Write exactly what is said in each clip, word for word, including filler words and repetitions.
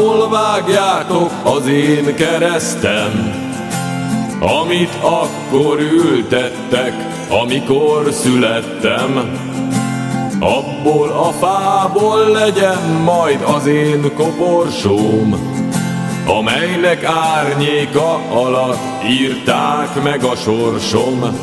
fából vágjátok az én keresztem, amit akkor ültettek, amikor születtem. Abból a fából legyen majd az én koporsóm, amelynek árnyéka alatt írták meg a sorsom.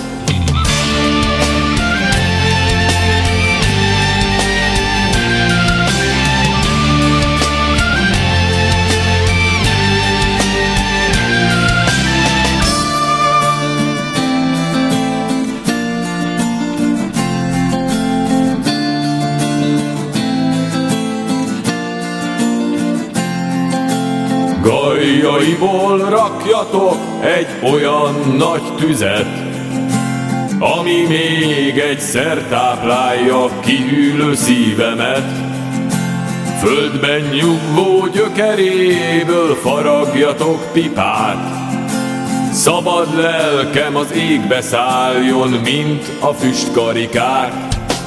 Gajjaiból rakjatok egy olyan nagy tüzet, ami még egyszer táplálja kihűlő szívemet. Földben nyugvó gyökeréből faragjatok pipát, szabad lelkem az égbe szálljon, mint a füstkarikák.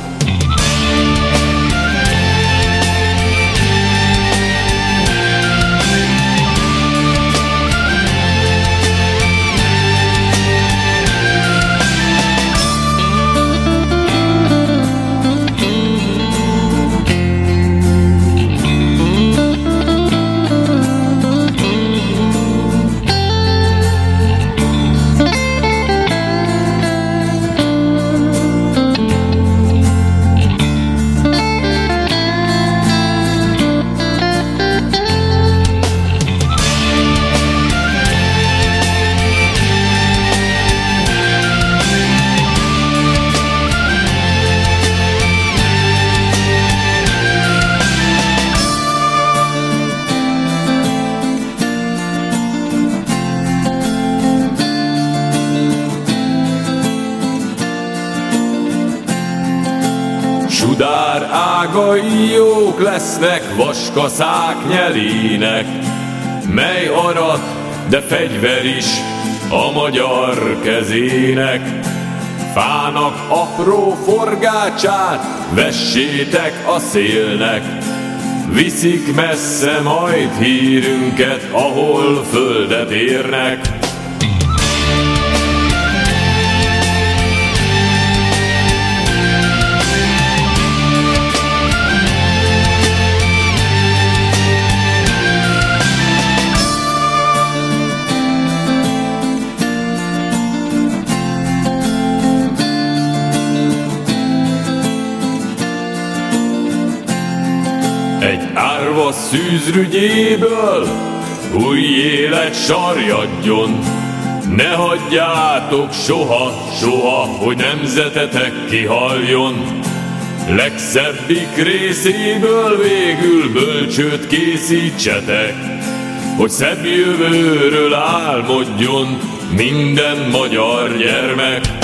Sudár ágai jók lesznek vaskaszák nyelének, mely arat, de fegyver is a magyar kezének. Fának apró forgácsát vessétek a szélnek, viszik messze majd hírünket, ahol földet érnek. Egy árva szűzrügyéből új élet sarjadjon, ne hagyjátok soha, soha, hogy nemzetetek kihaljon. Legszebbik részéből végül bölcsőt készítsetek, hogy szebb jövőről álmodjon minden magyar gyermek.